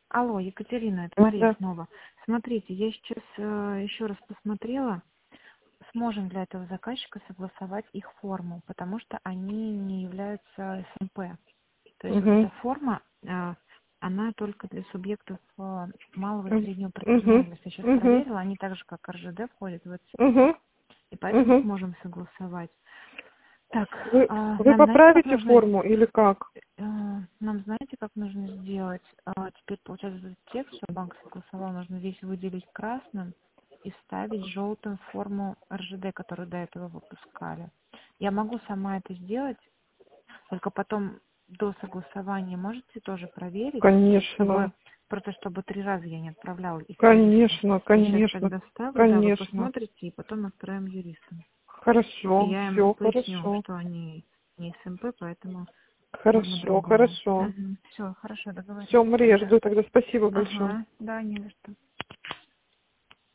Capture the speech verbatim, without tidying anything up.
Алло, Екатерина, это Мария Да. снова. Смотрите, я сейчас э, еще раз посмотрела, сможем для этого заказчика согласовать их форму, потому что они не являются СМП. То есть вот эта Угу. форма, э, она только для субъектов э, малого и среднего Угу. предпринимательства. Я сейчас Угу. проверила, они так же, как РЖД, входят в это, Угу. и поэтому Угу. сможем согласовать. Так, Вы, а, вы нам знаете, как поправите нужно, форму или как? э, нам знаете, как нужно сделать? А, теперь, получается, этот текст, что банк согласовал, нужно весь выделить красным и вставить желтую форму РЖД, которую до этого выпускали. Я могу сама это сделать, только потом до согласования можете тоже проверить, чтобы Конечно. просто чтобы три раза я не отправляла их юристам. Конечно, Я сейчас конечно, тогда вставлю, да, вы конечно. посмотрите, и потом отправим юристам. И Хорошо, я им все поясню, хорошо. что они не СМП, поэтому форма Хорошо, другая. хорошо. Угу. Все, хорошо, договорились. Все, Мария, Тогда. жду тогда. Спасибо большое. Ага, да, не за что.